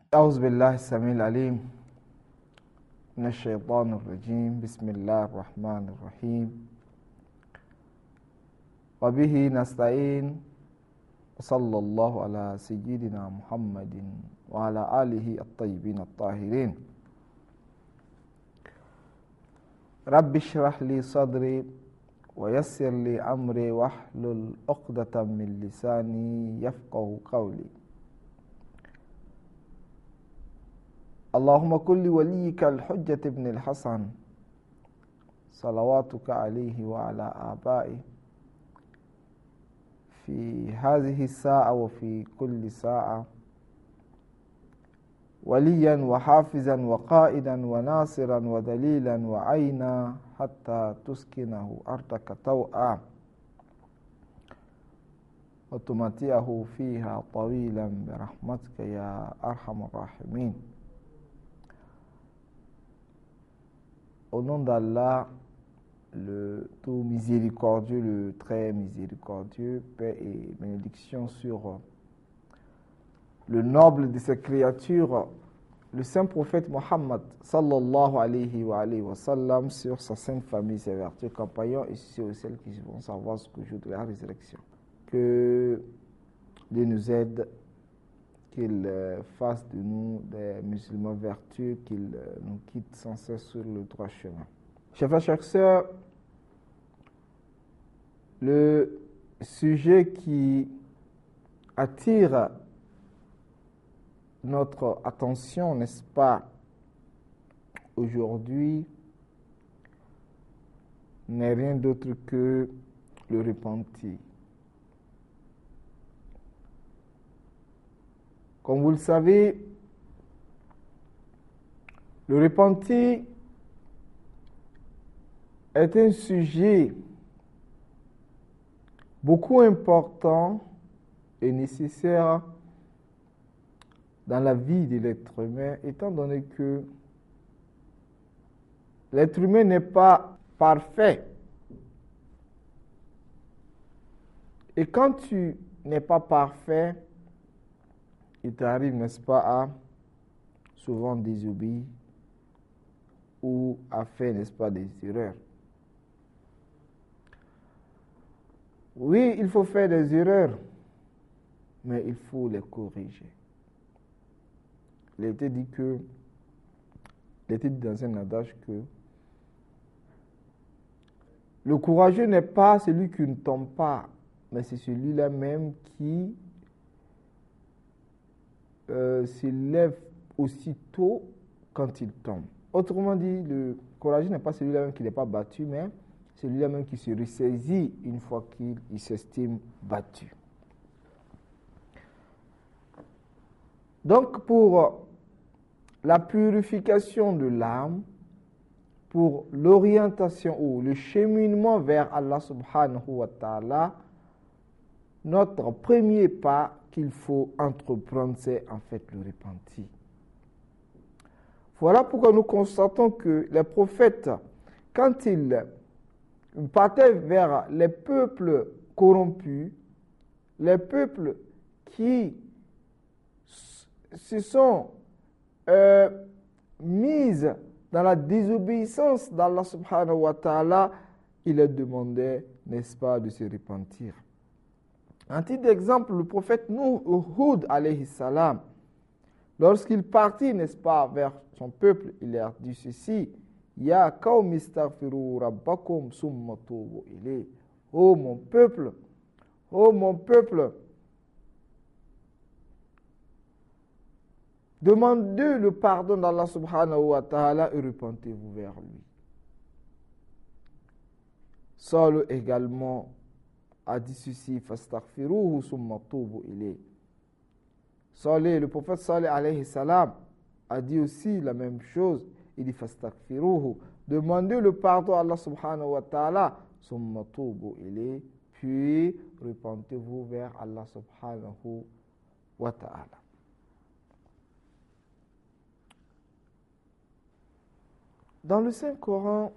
أعوذ بالله السميع العليم من الشيطان الرجيم بسم الله الرحمن الرحيم وبه نستعين وصلى الله على سيدنا محمد وعلى آله الطيبين الطاهرين رب اشرح لي صدري ويسر لي أمري واحلل عقدة من لساني يفقه قولي اللهم كن لوليك الحجة ابن الحسن صلواتك عليه وعلى آبائه في هذه الساعة وفي كل ساعة وليا وحافظا وقائدا وناصرا ودليلا وعينا حتى تسكنه أرضك طوعا وتمتعه فيها طويلا برحمتك يا أرحم الراحمين. Au nom d'Allah, le tout miséricordieux, le très miséricordieux, paix et bénédiction sur le noble de ses créatures, le saint prophète Mohammed sallallahu alayhi wa sallam, sur sa sainte famille, ses vertus, compagnons et sur celles qui vont savoir ce que jour de la résurrection. Que Dieu nous aide, qu'il fasse de nous des musulmans vertueux, qu'il nous quitte sans cesse sur le droit chemin. Chers frères, chères sœurs, le sujet qui attire notre attention, n'est-ce pas, aujourd'hui, n'est rien d'autre que le repenti. Comme vous le savez, le repenti est un sujet beaucoup important et nécessaire dans la vie de l'être humain, étant donné que l'être humain n'est pas parfait. Et quand tu n'es pas parfait, il t'arrive, n'est-ce pas, à souvent désobéir ou à faire, n'est-ce pas, des erreurs. Oui, il faut faire des erreurs, mais il faut les corriger. Il était dit dans un adage que le courageux n'est pas celui qui ne tombe pas, mais c'est celui-là même qui s'élève aussitôt quand il tombe. Autrement dit, le courageux n'est pas celui-là même qui n'est pas battu, mais celui-là même qui se ressaisit une fois qu'il s'estime battu. Donc, pour la purification de l'âme, pour l'orientation ou le cheminement vers Allah subhanahu wa ta'ala, notre premier pas qu'il faut entreprendre, c'est en fait le repenti. Voilà pourquoi nous constatons que les prophètes, quand ils partaient vers les peuples corrompus, les peuples qui se sont mis dans la désobéissance d'Allah subhanahu wa ta'ala, ils leur demandaient, n'est-ce pas, de se repentir. Un titre d'exemple, le prophète Hud alayhi salam, lorsqu'il partit, n'est-ce pas, vers son peuple, il leur dit ceci: Ya qawmi istaghfiru rabbakum summa tubu ilayh. Oh mon peuple, demandez le pardon d'Allah subhanahu wa ta'ala et repentez-vous vers lui. Saul également a dit ceci: fastaghfiruhu summa tubu ilayh. Salih, le prophète Salih alayhi salam a dit aussi la même chose. Il dit fastaghfiruhu, demandez le pardon à Allah subhanahu wa ta'ala, summa tubu ilayh, puis repentez-vous vers Allah subhanahu wa ta'ala. Dans le Saint-Coran,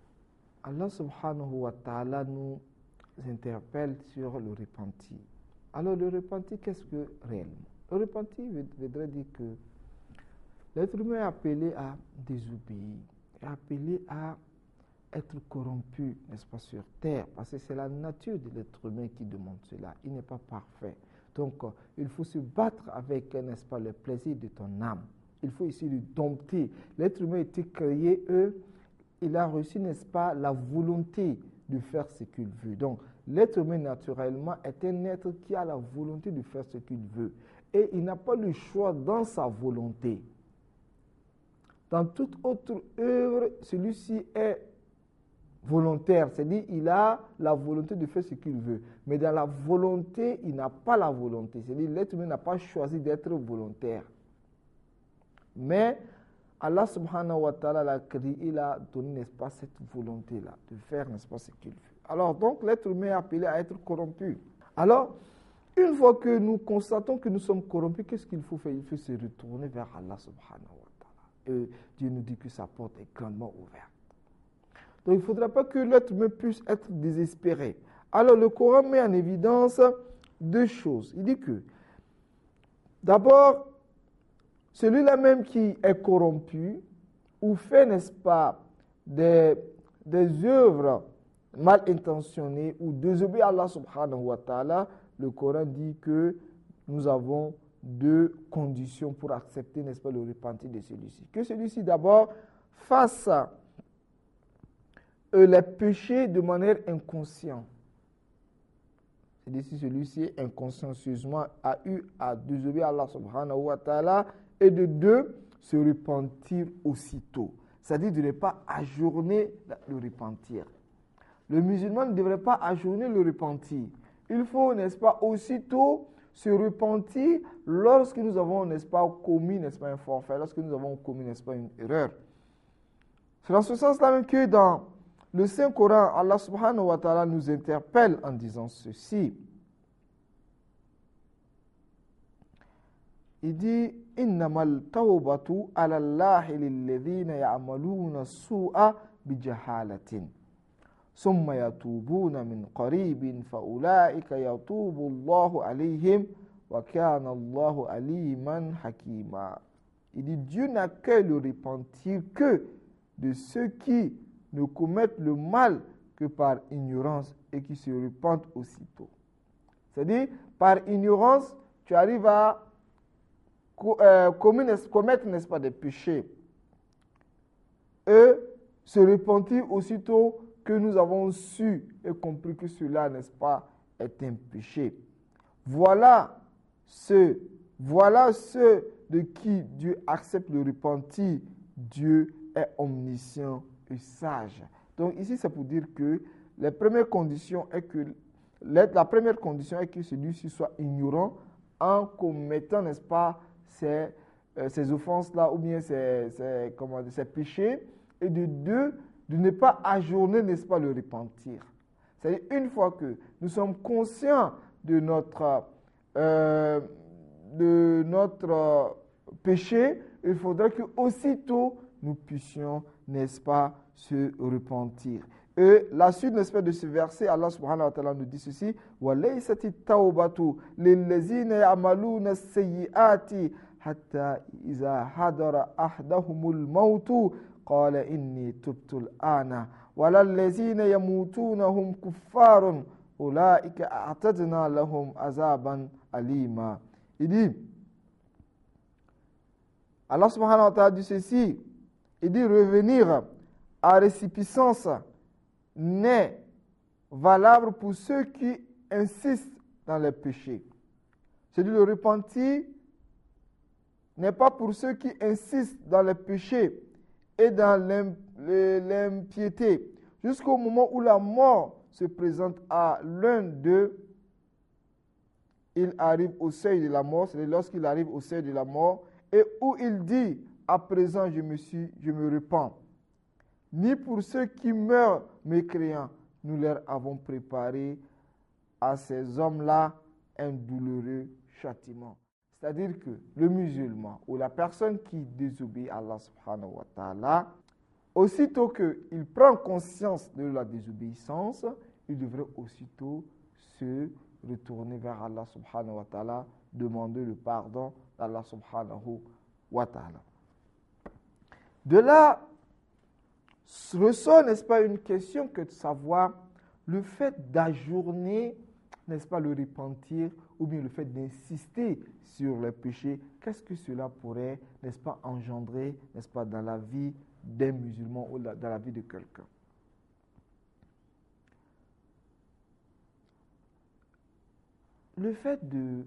Allah subhanahu wa ta'ala nous interpelle sur le repentir. Alors le repentir, qu'est-ce que réellement? Le repentir voudrait dire que l'être humain est appelé à désobéir, est appelé à être corrompu, n'est-ce pas, sur terre, parce que c'est la nature de l'être humain qui demande cela. Il n'est pas parfait. Donc, il faut se battre avec, n'est-ce pas, le plaisir de ton âme. Il faut essayer de dompter. L'être humain a été créé, il a reçu, n'est-ce pas, la volonté de faire ce qu'il veut. Donc, l'être humain, naturellement, est un être qui a la volonté de faire ce qu'il veut. Et il n'a pas le choix dans sa volonté. Dans toute autre œuvre, celui-ci est volontaire, c'est-à-dire il a la volonté de faire ce qu'il veut. Mais dans la volonté, il n'a pas la volonté. C'est-à-dire l'être humain n'a pas choisi d'être volontaire. Mais Allah subhanahu wa ta'ala l'a créé, il a donné, n'est-ce pas, cette volonté-là, de faire, n'est-ce pas, ce qu'il veut. Alors donc, l'être humain est appelé à être corrompu. Alors, une fois que nous constatons que nous sommes corrompus, qu'est-ce qu'il faut faire? Il faut se retourner vers Allah subhanahu wa ta'ala. Et Dieu nous dit que sa porte est grandement ouverte. Donc, il ne faudra pas que l'être humain puisse être désespéré. Alors, le Coran met en évidence deux choses. Il dit que, d'abord, celui-là même qui est corrompu ou fait, n'est-ce pas, des œuvres mal intentionnées ou désobéit à Allah subhanahu wa ta'ala, le Coran dit que nous avons deux conditions pour accepter, n'est-ce pas, le repentir de celui-ci. Que celui-ci d'abord fasse les péchés de manière inconsciente. C'est-à-dire si celui-ci inconsciencieusement a eu à désobéir à Allah subhanahu wa ta'ala, et de deux, se repentir aussitôt. C'est-à-dire de ne pas ajourner le repentir. Le musulman ne devrait pas ajourner le repentir. Il faut, n'est-ce pas, aussitôt se repentir lorsque nous avons, n'est-ce pas, commis, n'est-ce pas, un forfait, lorsque nous avons commis, n'est-ce pas, une erreur. C'est dans ce sens-là même que dans le Saint-Coran, Allah subhanahu wa ta'ala nous interpelle en disant ceci. Il dit innamal tawbatu ala Allahi lilladhina ya'maluna su'a bijahalatin summa yatubuna min qaribin fa ulaika yatubu Allahu alayhim wa kana Allahu aliman hakima. Il dit Dieu n'accueille le repentir que de ceux qui ne commettent le mal que par ignorance et qui se repentent aussitôt. C'est-à-dire par ignorance, tu arrives à commettre, n'est-ce pas, des péchés et se repentir aussitôt que nous avons su et compris que cela, n'est-ce pas, est un péché. Voilà ceux de qui Dieu accepte le repentir. Dieu est omniscient et sage. Donc ici, c'est pour dire que la première condition est que celui-ci soit ignorant en commettant, n'est-ce pas, ces offenses-là ou bien ces péchés, et de deux, de ne pas ajourner, n'est-ce pas, le repentir. C'est-à-dire, une fois que nous sommes conscients de notre péché, il faudra que aussitôt nous puissions, n'est-ce pas, se repentir. Et la suite, n'est-ce pas, de ce verset, Allah subhanahu wa ta'ala nous dit ceci: وَلَيْسَتِ التَّوْبَةُ لِلَّذِينَ يَعْمَلُونَ السَّيِّئَاتِ حَتَّى إِذَا حَضَرَ أَحَدَهُمُ الْمَوْتُ قَالَ إِنِّي تُبْتُ الْآنَ وَلَا الَّذِينَ يَمُوتُونَ هُمْ كُفَّارٌ أُولَٰئِكَ أَعْتَدْنَا لَهُمْ عَذَابًا أَلِيمًا. Il dit, Allah subhanahu wa ta'ala dit ceci, il dit revenir à récipiscence n'est valable pour ceux qui insistent dans les péchés. C'est-à-dire le repentir n'est pas pour ceux qui insistent dans les péchés et dans l'impiété, jusqu'au moment où la mort se présente à l'un d'eux. Il arrive au seuil de la mort, c'est lorsqu'il arrive au seuil de la mort, et où il dit, à présent je me repens. Ni pour ceux qui meurent mécréants, nous leur avons préparé à ces hommes-là un douloureux châtiment. C'est-à-dire que le musulman ou la personne qui désobéit à Allah subhanahu wa ta'ala, aussitôt qu'il prend conscience de la désobéissance, il devrait aussitôt se retourner vers Allah subhanahu wa ta'ala, demander le pardon d'Allah subhanahu wa ta'ala. De là ressort, n'est-ce pas, une question que de savoir le fait d'ajourner, n'est-ce pas, le repentir, ou bien le fait d'insister sur le péché, qu'est-ce que cela pourrait, n'est-ce pas, engendrer, n'est-ce pas, dans la vie d'un musulman ou dans la vie de quelqu'un. Le fait de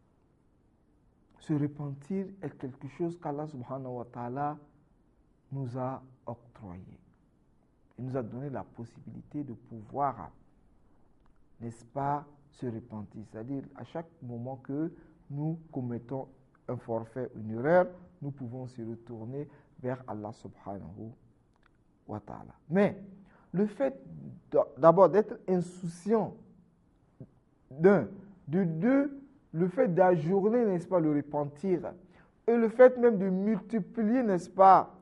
se repentir est quelque chose qu'Allah subhanahu wa ta'ala nous a octroyé. Il nous a donné la possibilité de pouvoir, n'est-ce pas, se repentir. C'est-à-dire, à chaque moment que nous commettons un forfait, une erreur, nous pouvons se retourner vers Allah subhanahu wa ta'ala. Mais le fait d'abord d'être insouciant, de deux, le fait d'ajourner, n'est-ce pas, le repentir, et le fait même de multiplier, n'est-ce pas,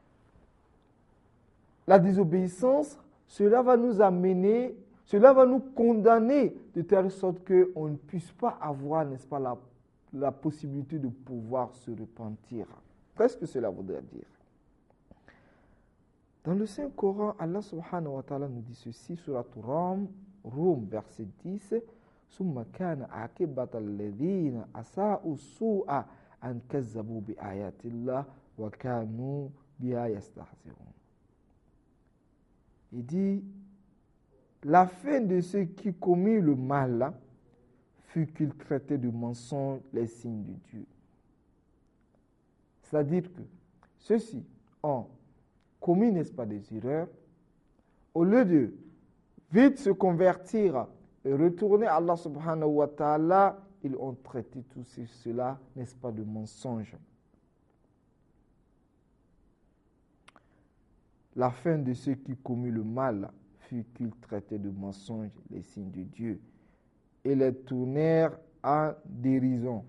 la désobéissance, cela va nous amener, cela va nous condamner de telle sorte qu'on ne puisse pas avoir, n'est-ce pas, la possibilité de pouvoir se repentir. Qu'est-ce que cela voudrait dire? Dans le Saint-Coran, Allah subhanahu wa ta'ala nous dit ceci, surat Rum, verset 10, ثم كان عاقبة الذين أساءوا السوء أن كذبوا بآيات الله وكانوا بها يستهزئون. Il dit, la fin de ceux qui commirent le mal fut qu'ils traitaient de mensonges les signes de Dieu. C'est-à-dire que ceux-ci ont commis, n'est-ce pas, des erreurs, au lieu de vite se convertir et retourner à Allah subhanahu wa ta'ala, ils ont traité tout cela, n'est-ce pas, de mensonges. La fin de ceux qui commirent le mal fut qu'ils traitaient de mensonges les signes de Dieu et les tournèrent en dérision.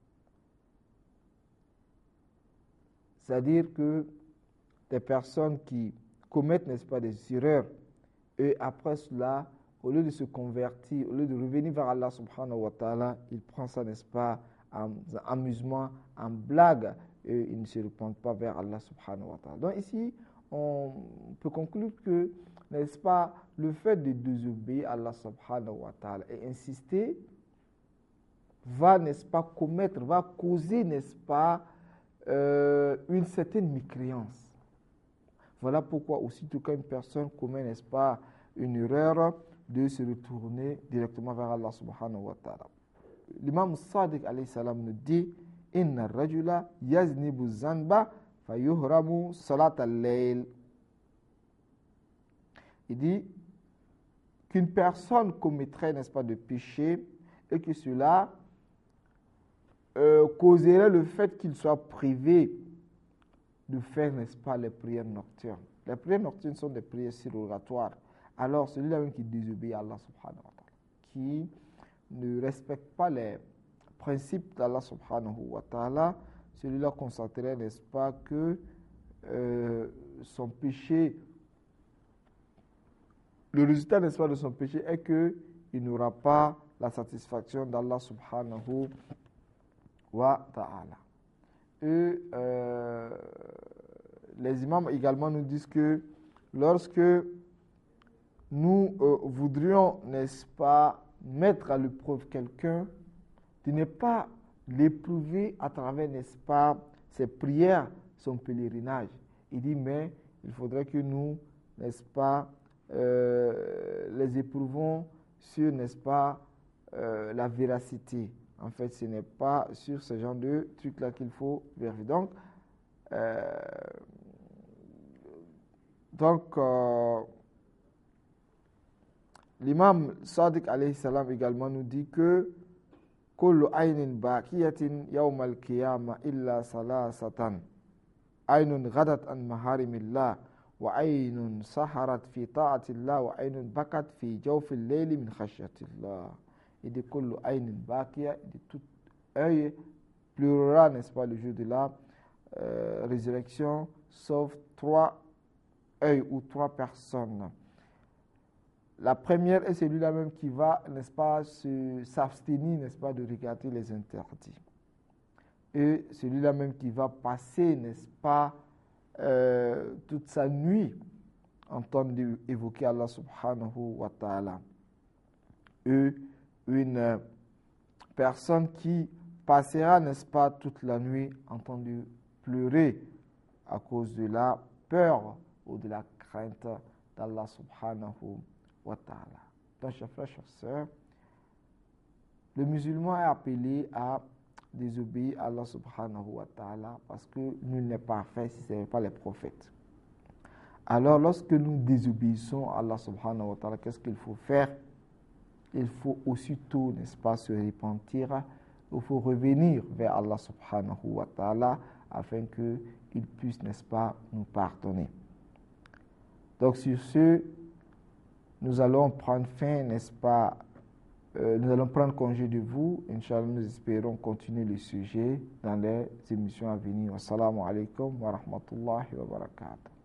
C'est-à-dire que des personnes qui commettent, n'est-ce pas, des erreurs, et après cela, au lieu de se convertir, au lieu de revenir vers Allah subhanahu wa ta'ala, ils prennent ça, n'est-ce pas, en amusement, en blague, et ils ne se repentent pas vers Allah subhanahu wa ta'ala. Donc ici, on peut conclure que, n'est-ce pas, le fait de désobéir à Allah subhanahu wa ta'ala et insister va, n'est-ce pas, va causer, n'est-ce pas, une certaine mécréance. Voilà pourquoi aussitôt qu'une personne commet, n'est-ce pas, une erreur, de se retourner directement vers Allah subhanahu wa ta'ala. L'imam Sadiq alayhi salam nous dit, inna rajula yaznibu zanba fayuhramu salat al-layl. Il dit qu'une personne commettrait, n'est-ce pas, de péché et que cela causerait le fait qu'il soit privé de faire, n'est-ce pas, les prières nocturnes. Les prières nocturnes sont des prières surrogatoires. Alors, celui-là même qui désobéit à Allah subhanahu wa ta'ala, qui ne respecte pas les principes d'Allah subhanahu wa ta'ala, celui-là constaterait, n'est-ce pas, que son péché, le résultat, n'est-ce pas, de son péché est qu'il n'aura pas la satisfaction d'Allah subhanahu wa ta'ala. Et les imams également nous disent que lorsque nous voudrions, n'est-ce pas, mettre à l'épreuve quelqu'un, de ne pas l'éprouver à travers, n'est-ce pas, ses prières, son pèlerinage. Il dit, mais il faudrait que nous, n'est-ce pas, les éprouvons sur, n'est-ce pas, la véracité. En fait, ce n'est pas sur ce genre de trucs-là qu'il faut vérifier. Donc, l'imam Sadiq alayhi salam également nous dit que kullu aynin baqiyatin yawm al-qiyamah illa salasatan aynun ghadat an maharimillah wa aynun saharat fi ta'atillah wa aynun bakat fi jawfil layli min khashyatillah. Et de kullu aynin baqiya, de tout œil pleurera, n'est-ce pas, le jour de la résurrection, sauf 3 œils ou 3 personnes. La première est celui-là même qui va, n'est-ce pas, s'abstenir, n'est-ce pas, de regarder les interdits. Et celui-là même qui va passer, n'est-ce pas, toute sa nuit en train d'évoquer Allah subhanahu wa ta'ala. Et une personne qui passera, n'est-ce pas, toute la nuit en train de pleurer à cause de la peur ou de la crainte d'Allah subhanahu wa ta'ala. Donc, chers frères, chers sœurs, le musulman est appelé à désobéir à Allah subhanahu wa ta'ala parce que nul n'est parfait si ce n'est pas les prophètes. Alors, lorsque nous désobéissons à Allah subhanahu wa ta'ala, qu'est-ce qu'il faut faire? Il faut aussitôt, n'est-ce pas, se repentir. Il faut revenir vers Allah subhanahu wa ta'ala afin qu'il puisse, n'est-ce pas, nous pardonner. Donc, sur ce, nous allons prendre fin, n'est-ce pas, nous allons prendre congé de vous. Inch'Allah, nous espérons continuer le sujet dans les émissions à venir. Wassalamu alaikum wa rahmatullahi wa barakatuh.